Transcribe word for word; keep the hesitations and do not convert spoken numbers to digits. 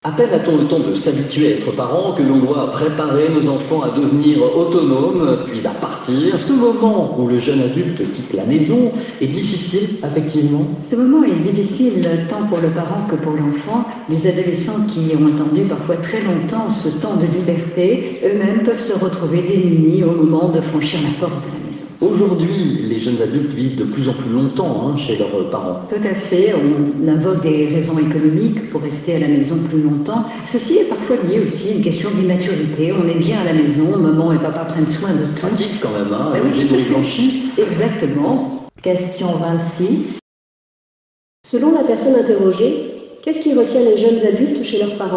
À peine a-t-on le temps de s'habituer à être parent que l'on doit préparer nos enfants à devenir autonomes, puis à partir. Ce moment où le jeune adulte quitte la maison est difficile, effectivement. Ce moment est difficile tant pour le parent que pour l'enfant. Les adolescents qui ont attendu parfois très longtemps ce temps de liberté, eux-mêmes peuvent se retrouver démunis au moment de franchir la porte de la maison. Aujourd'hui, les jeunes adultes vivent de plus en plus longtemps hein, chez leurs parents. Tout à fait, on invoque des raisons économiques pour rester à la maison plus longtemps. Ceci est parfois lié aussi à une question d'immaturité. On est bien à la maison, maman et papa prennent soin de tout. Pratique quand même, hein, Ben oui, j'ai blanchi. Exactement. Question vingt-six. Selon la personne interrogée, qu'est-ce qui retient les jeunes adultes chez leurs parents ?